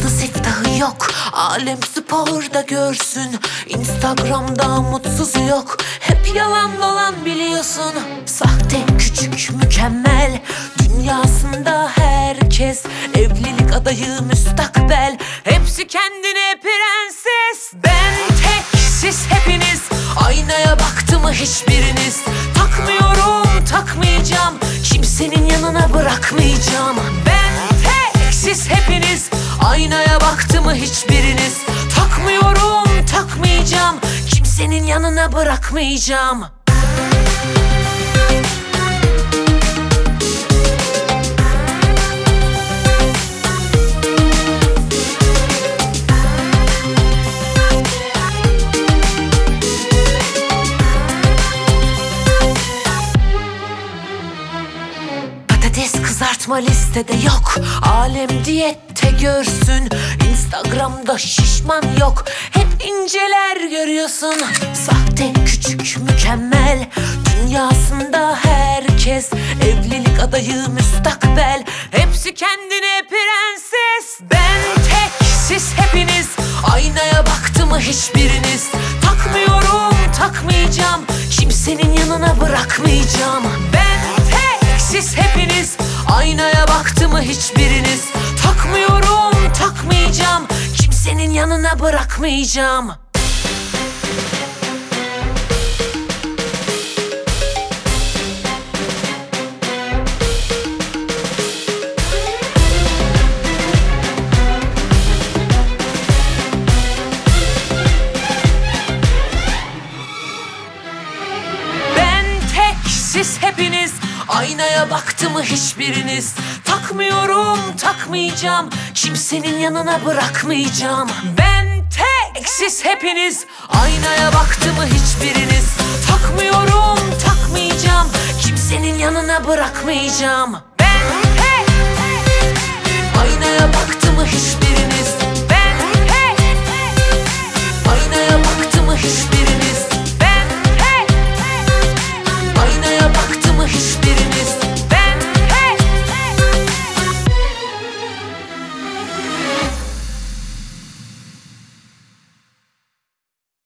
siftahı yok, alem sporda görsün. Instagram'da mutsuzu yok, hep yalan dolan biliyorsun. Sahte küçük mükemmel, dünyasında herkes evlilik adayı müstakbel. Hepsi kendine prenses, ben tek siz hepiniz. Aynaya baktı mı hiçbiriniz? Takmıyorum, takmayacağım, kimsenin yanına bırakmayacağım. Ben tek siz hepiniz. Aynaya baktı mı hiçbiriniz? Takmıyorum, takmayacağım, kimsenin yanına bırakmayacağım. Patates kızartma listede yok, alem diyette görsün. Instagram'da şişman yok, hep inceler görüyorsun. Sahte küçük mükemmel, dünyasında herkes evlilik adayı müstakbel. Hepsi kendine prenses, ben tek siz hepiniz. Aynaya baktı mı hiçbiriniz? Takmıyorum, takmayacağım, kimsenin yanına bırakmayacağım. Ben tek siz hepiniz. Aynaya baktı mı hiçbiriniz? Takmıyorum, takmayacağım, kimsenin yanına bırakmayacağım. Ben tek siz hepiniz. Aynaya baktı mı hiçbiriniz? Takmıyorum, takmayacağım, kimsenin yanına bırakmayacağım. Ben tek siz hepiniz. Aynaya baktı mı hiçbiriniz? Takmıyorum, takmayacağım, kimsenin yanına bırakmayacağım. Ben tek. Aynaya baktı mı hiçbiriniz? Ben tek. Aynaya baktı mı hiçbiriniz?